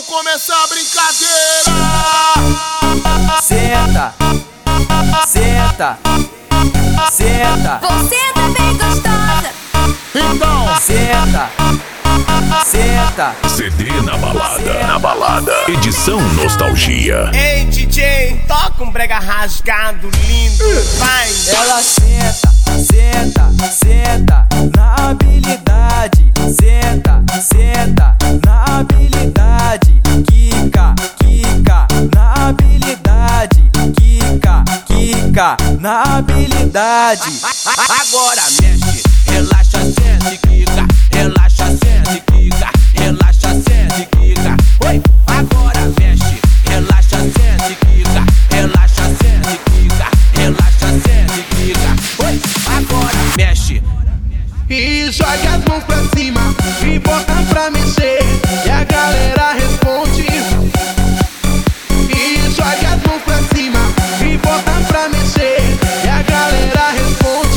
começar a brincadeira. Senta, senta, senta. Você tá bem gostosa. Então, Senta, senta. CD na balada. Edição Nostalgia. Ei DJ, toca um brega rasgado lindo, vai. Ela senta, senta, senta na habilidade. Senta, senta na habilidade. Quica, quica na habilidade. Quica, quica na habilidade. Agora mexe, relaxa, sente e quica. Relaxa, sente e quica. Relaxa, sente e quica. Oi, agora mexe, relaxa, sente e quica. Relaxa, sente e quica. Relaxa, sente e quica. Oi, agora mexe. E joga as mãos pra cima e bota pra mexer. E a galera responde. E joga as mãos pra cima e bota pra mexer. E a galera responde.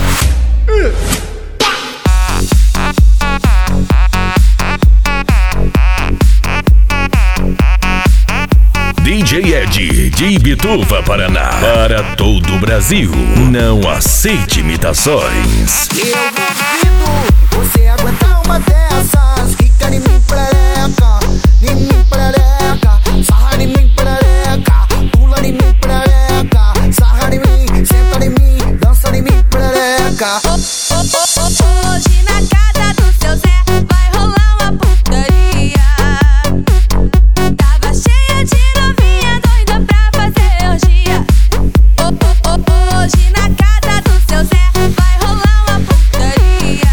DJ Ed, de Ibituva, Paraná. Para todo o Brasil. Não aceite imitações. Eu duvido você aguentar uma dessas. Fica em mim, perereca, em mim, perereca. Sarra em mim, perereca. Pula em mim, perereca. Sarra em mim, senta em mim, dança em mim, perereca. Hoje na casa do seu Zé vai rolar uma putaria. Tava cheia de novinha doida pra fazer orgia. Hoje na casa do seu Zé vai rolar uma putaria.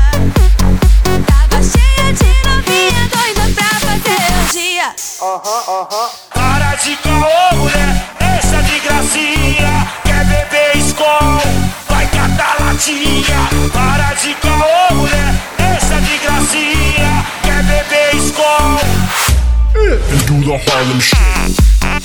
Tava cheia de novinha doida pra fazer orgia. Para de caô, mulher, essa de gracinha. Quer beber Skol, vai catar latinha. Para de caô, mulher, essa de gracinha. Quer beber Skol. And do the Harlem Shake.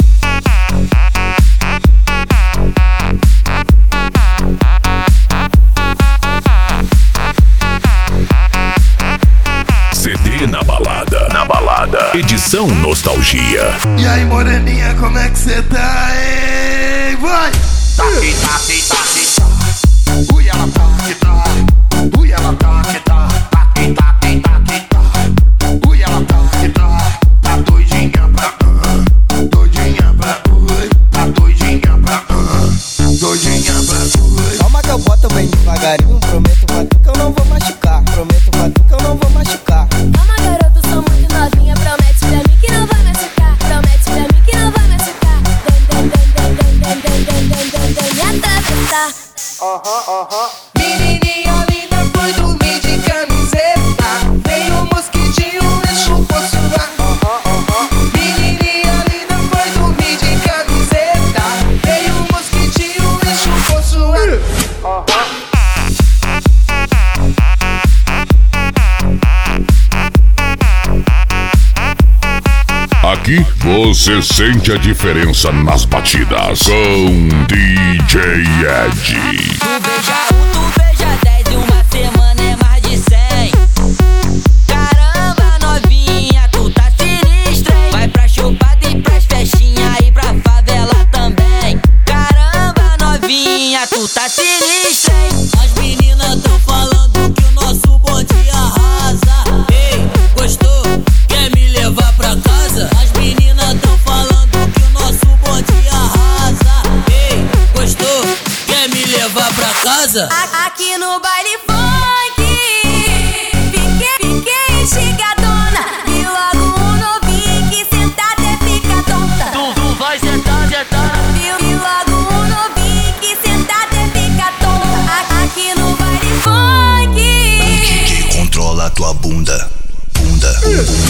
CD na balada. Edição Nostalgia. E aí, moreninha, como é que cê tá, hein? Vai! Taque, taque, taque, tá. Ui, ela tá que tá. Ui, ela tá que tá. Taque, taque, taque, tá. Ui, ela tá que tá. Tá doidinha pra doidinha pra tá doidinha pra doidinha pra Calma que eu boto bem devagarinho. Prometo pra tu que eu não vou machucar. Prometo pra tu que eu não vou machucar. Calma, garoto, sou muito novinha. Promete pra mim que não vai machucar. Promete pra mim que não vai machucar. Me atravessar. Menininha linda foi dormir de camiseta. Veio um mosquitinho e chupou sua. Menininha linda foi dormir de camiseta. Veio um mosquitinho e chupou sua. Aqui você sente a diferença nas batidas com DJ Ed. Tu beija um, tu beija 10 e uma semana é mais de 100. Caramba, novinha, tu tá sinistra, hein? Vai pra chupada e pras festinhas e pra favela também. Caramba, novinha, tu tá sinistra, hein? As meninas tão falando que o nosso bonde arrasa. Ei, gostou? Quer me levar pra casa? As meninas tão falando que o nosso bonde arrasa. Ei, gostou? Quer me levar pra casa? Aqui no baile funk fiquei instigadona. E logo um novinho que senta até fica tonta. Tu vai sentar, sentar. E logo um novinho que senta até fica tonta. Aqui no baile funk Que controla tua bunda, bunda, bunda.